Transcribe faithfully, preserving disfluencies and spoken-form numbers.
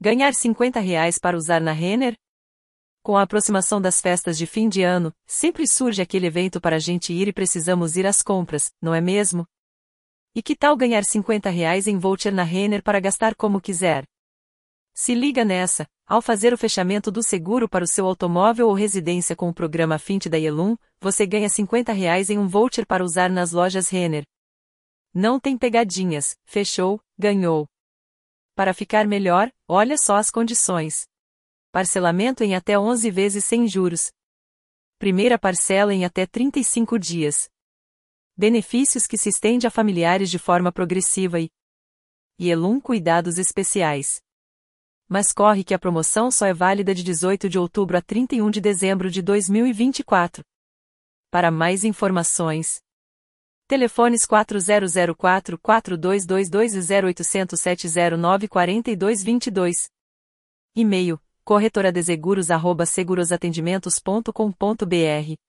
Ganhar cinquenta reais para usar na Renner? Com a aproximação das festas de fim de ano, sempre surge aquele evento para a gente ir e precisamos ir às compras, não é mesmo? E que tal ganhar cinquenta reais em voucher na Renner para gastar como quiser? Se liga nessa, ao fazer o fechamento do seguro para o seu automóvel ou residência com o programa Fint da Yelloom, você ganha cinquenta reais em um voucher para usar nas lojas Renner. Não tem pegadinhas, fechou, ganhou. Para ficar melhor, olha só as condições. Parcelamento em até onze vezes sem juros. Primeira parcela em até trinta e cinco dias. Benefícios que se estende a familiares de forma progressiva e Yelloom Cuidados Especiais. Mas corre que a promoção só é válida de dezoito de outubro a trinta e um de dezembro de dois mil e vinte e quatro. Para mais informações, telefones quatro zero zero quatro, quatro dois dois dois e zero oito zero sete zero nove quatro dois dois dois. E-mail, corretoradeseguros arroba segurosatendimentos ponto com ponto br